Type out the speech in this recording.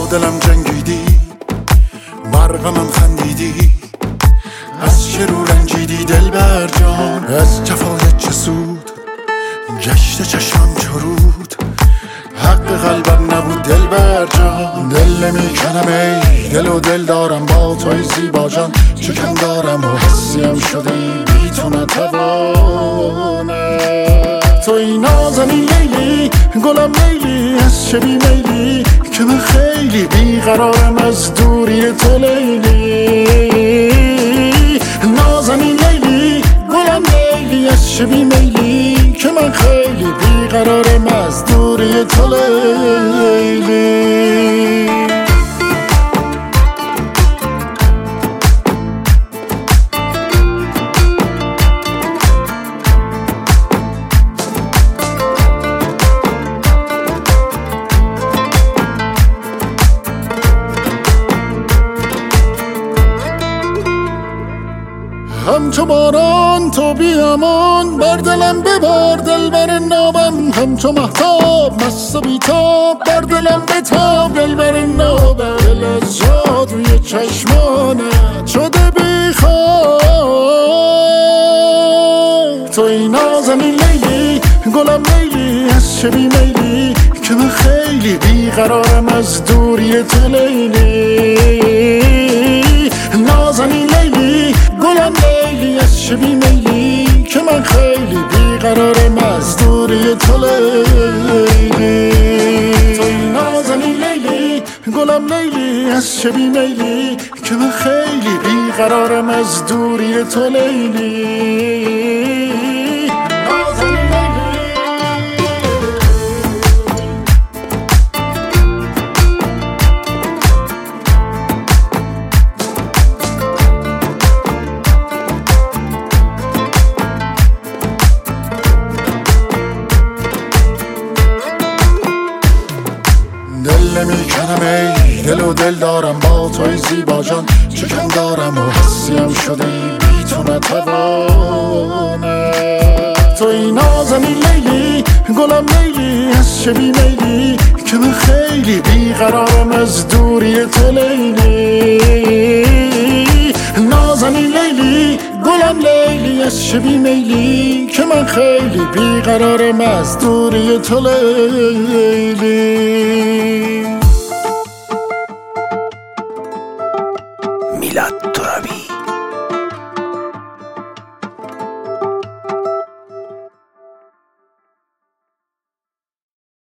دلم جنگیدی، برقمم خندیدی، از چه رو رنجیدی دلبر جان؟ از جفایت چه سود؟ گشت چشمم چرود، حق قلبم نبود دلبر جان. دل نمیکنم ای دل و دل دارم با توی زیبا جان، چکم دارم و حسیم شدی بی تو نتوانم. توی نازنین لیلی گلم لیلی، از چه بی میلی که من خیلی بیقرارم از دوری تو لیلی. نازنین لیلی گلم لیلی، از چه بی میلی که من خیلی بیقرارم از دوری تو لیلی. همچو باران تو بیامان، بر دلم ببار دلبر نابم. همچو مهتاب مست و بیتاب، بر دلم بتاب دلبر نابم. دل از جادوی چشمانت شده بیخواب. توی نازنین لیلی گلم لیلی، از چه بی میلی که من خیلی بیقرارم از دوری تو لیلی. نازنین لیلی گلم لیلی، از چه بی میلی که من خیلی بیقرارم از دوری تو لیلی. توی نازنین لیلی گلم لیلی، از چه بی میلی که من خیلی بیقرارم از دوری تو لیلی. دل نمیکنم ای دل و دل دارم با توی زیبا جان، چکم دارم و حسیم شده بی تو نتوانم. توی نازنین لیلی گلم لیلی، از چه بی میلی که من خیلی بیقرارم از دوری تو لیلی. نازنین لیلی گلم لیلی، از چه بی میلی که من خیلی بیقرارم از دوری تو لیلی. میلاد.